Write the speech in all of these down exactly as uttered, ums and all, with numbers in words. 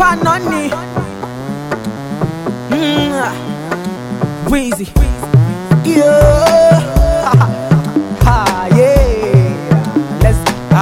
Panoni. Mm. Weezy. Yeah. Ah, yeah. Let's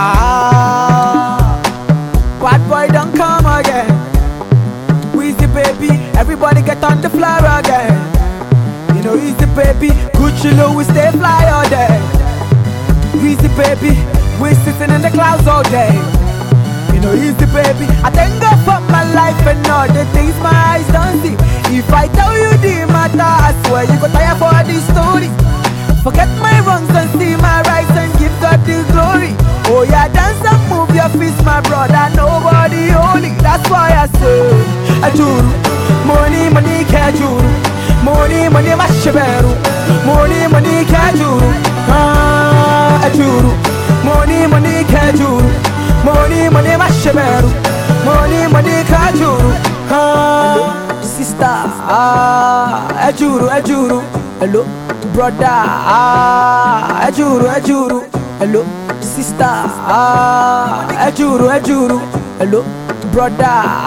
ah. Bad boy don't come again. Weezy baby, everybody get on the floor again. You know Weezy baby, Gucci Louis stay fly all day. Weezy baby, we sitting in the clouds all day. You know Weezy baby, I thank God for my life and all the things my eyes don't see. If I tell you the matter, I swear you go tire for these stories. Forget my wrongs and see my rights and give God the glory. Oh yeah, dance and move your feet, my brother, nobody holy. That's why I say, Ajuru, money, money, kajuru. Money, money, mashiberu. Money, money, kajuru. Ah, Ajuru, money, money, kajuru. Money, money, mashiberu. Money, money, kajuru. Ah, sister, ah, Ajuru, Ajuru. Hello, brother, ah, Ajuru, Ajuru. Hello, sister, ah, Ajuru, Ajuru. Hello, brother,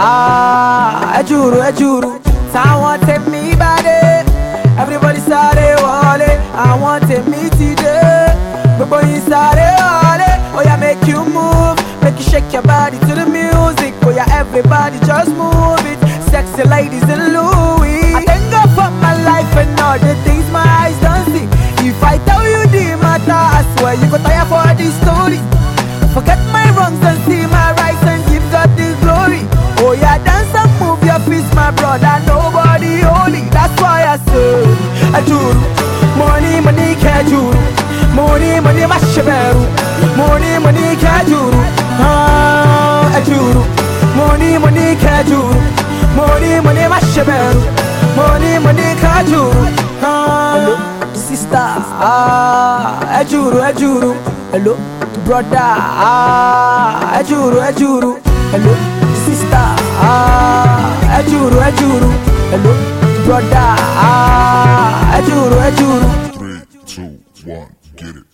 ah, Ajuru, Ajuru. Someone take me body. Everybody sorry, wale. I want take me today. Everybody sorry, wale. Oh yeah, make you move, make you shake your body to the music. Oh yeah, everybody just move it. Sexy ladies in Louis. I thank God for my life and all the things my eyes don't see. If I tell you the matter, I swear you go tire for these stories. Forget my wrongs and see my rights and give God the glory. Oh yeah, dance and move your feet, my brother, nobody holy. That's why I say, Ajuru, money, money, kajuru. Money, money, mashiberu. Money, money, kajuru. Ah, Ajuru, money, money, kajuru. Money, money, mashiberu. Money, money, kajuru. Ah, sister, ah, Ajuru, Ajuru. Hello, brother, ah, Ajuru, Ajuru. Hello, sister, ah, Ajuru, Ajuru. Hello, brother, ah, Ajuru, Ajuru. Three, two, one, get it.